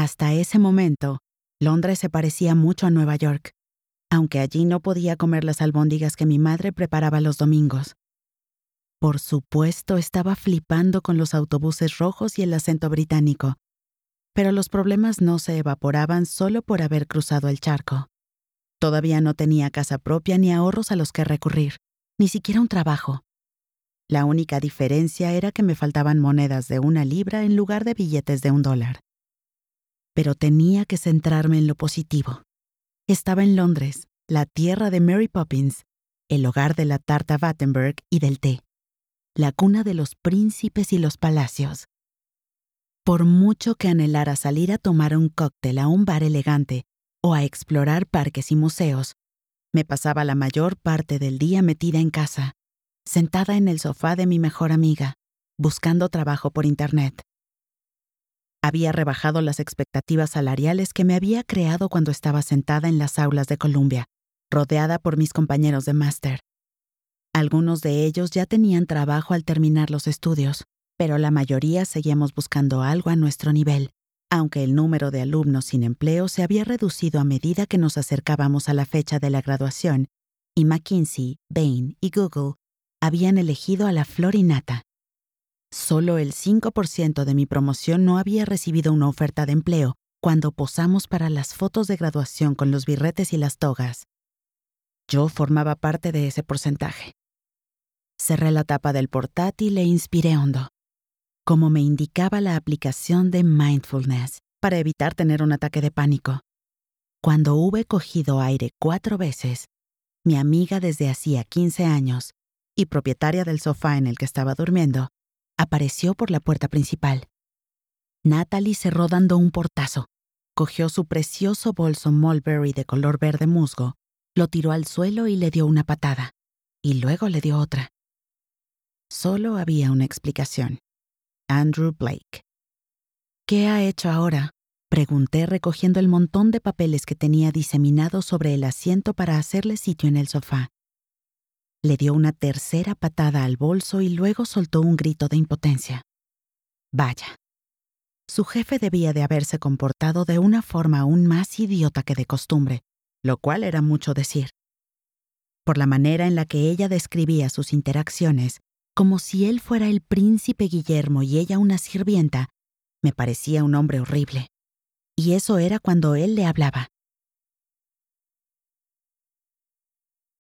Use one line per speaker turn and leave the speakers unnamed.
Hasta ese momento, Londres se parecía mucho a Nueva York, aunque allí no podía comer las albóndigas que mi madre preparaba los domingos. Por supuesto, estaba flipando con los autobuses rojos y el acento británico, pero los problemas no se evaporaban solo por haber cruzado el charco. Todavía no tenía casa propia ni ahorros a los que recurrir, ni siquiera un trabajo. La única diferencia era que me faltaban monedas de 1 libra en lugar de billetes de $1. Pero tenía que centrarme en lo positivo. Estaba en Londres, la tierra de Mary Poppins, el hogar de la tarta Battenberg y del té, la cuna de los príncipes y los palacios. Por mucho que anhelara salir a tomar un cóctel a un bar elegante o a explorar parques y museos, me pasaba la mayor parte del día metida en casa, sentada en el sofá de mi mejor amiga, buscando trabajo por Internet. Había rebajado las expectativas salariales que me había creado cuando estaba sentada en las aulas de Columbia, rodeada por mis compañeros de máster. Algunos de ellos ya tenían trabajo al terminar los estudios, pero la mayoría seguíamos buscando algo a nuestro nivel, aunque el número de alumnos sin empleo se había reducido a medida que nos acercábamos a la fecha de la graduación, y McKinsey, Bain y Google habían elegido a la flor y nata. Solo el 5% de mi promoción no había recibido una oferta de empleo cuando posamos para las fotos de graduación con los birretes y las togas. Yo formaba parte de ese porcentaje. Cerré la tapa del portátil e inspiré hondo, como me indicaba la aplicación de Mindfulness, para evitar tener un ataque de pánico. Cuando hube cogido aire 4 veces, mi amiga desde hacía 15 años y propietaria del sofá en el que estaba durmiendo, apareció por la puerta principal. Natalie cerró dando un portazo, cogió su precioso bolso Mulberry de color verde musgo, lo tiró al suelo y le dio una patada, y luego le dio otra. Solo había una explicación: Andrew Blake. ¿Qué ha hecho ahora?, pregunté recogiendo el montón de papeles que tenía diseminados sobre el asiento para hacerle sitio en el sofá. Le dio una tercera patada al bolso y luego soltó un grito de impotencia. Vaya. Su jefe debía de haberse comportado de una forma aún más idiota que de costumbre, lo cual era mucho decir. Por la manera en la que ella describía sus interacciones, como si él fuera el príncipe Guillermo y ella una sirvienta, me parecía un hombre horrible. Y eso era cuando él le hablaba.